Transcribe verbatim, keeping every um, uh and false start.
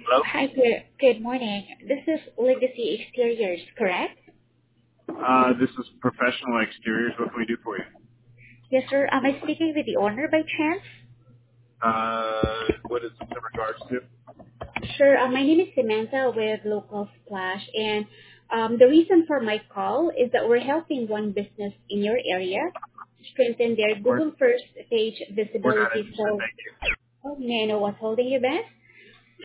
Hello? Hi, good, good morning. This is Legacy Exteriors, correct? Uh, this is Professional Exteriors. What can we do for you? Yes, sir. Am I speaking with the owner by chance? Uh, what is this in regards to? Sure. Uh, my name is Samantha with Local Splash, and um, the reason for my call is that we're helping one business in your area strengthen their We're, Google First page we're not visibility. interested. So, Thank you. oh, may I know what's holding you back?